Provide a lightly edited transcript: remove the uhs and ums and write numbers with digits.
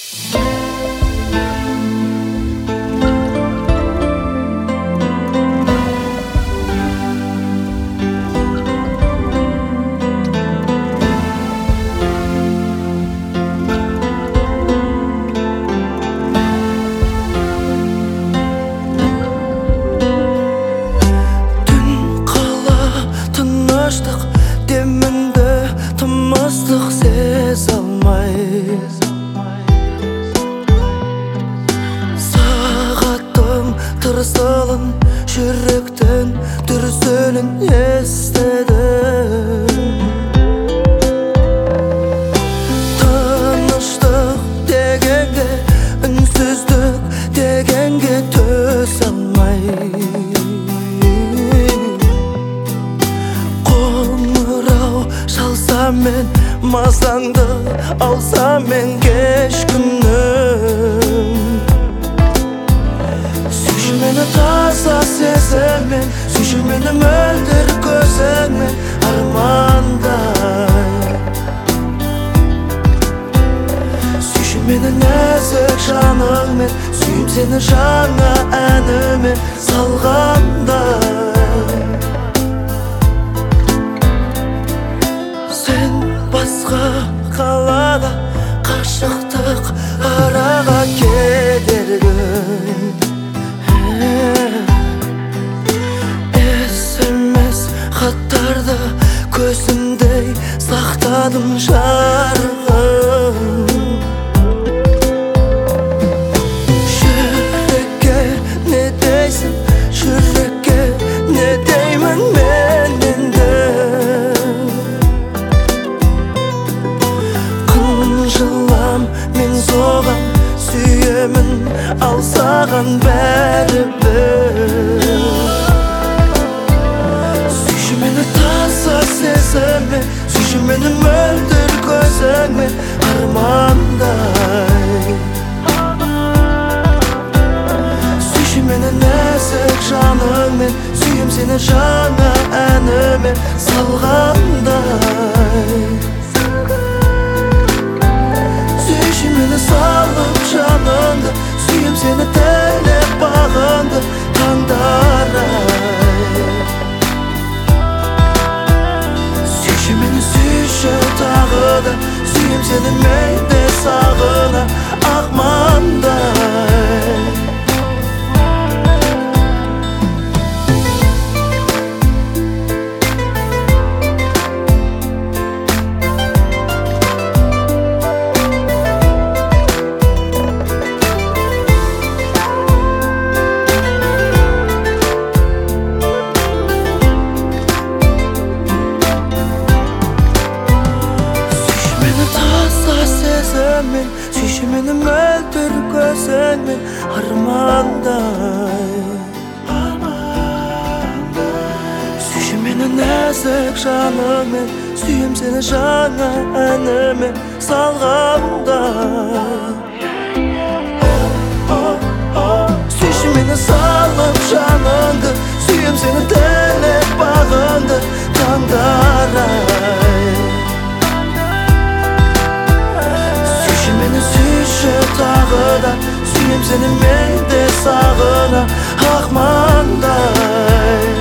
Деміңді тымыстық сезе алмайыз. Сағаттың тырсылын, жүректің дүрсілін естедім. Тыныштық дегенге, үнсіздік дегенге төзе алмайыз. Мен мазаңды алсам мен кеш күнім. Сүйші мені таза сезіммен, сүйші мені мөлдір көзіңмен армандай. Сүйші мені нәзік жаныңмен, сүйім сені жаңа әніме салғандай. Басқа қалада қашықтық араға кедергі. SMS хаттарды көзімдей сақтадым жарығын. Жүрекке не дейсің, жүрекке не деймін мен енді. Мен соған сүйемін, ал саған бәрібір. Сүйші мені таза сезіммен, сүйші мені мөлдір көзіңмен армандай. Сүйші мені нәзік жаныңмен, сүйем сені жаңа әніме салғандай. Сүйші мені салып жаныңды, сүйем сені тілеп бағыңды таңдарай. Сүйші мені сүйші тағы да, сүйем сені мен де сағына ақмандай. Сүйші мені мөлдір көзіңмен армандай. Сүйші мені нәзік жаныңмен, сүйем сені жаңа әніме салғандай. Сүйші мені салып жаныңды, сүйем сені тілеп бағыңды таңдарай. Сүйші тағы да, сүйем сені мен де сағына ақмандай.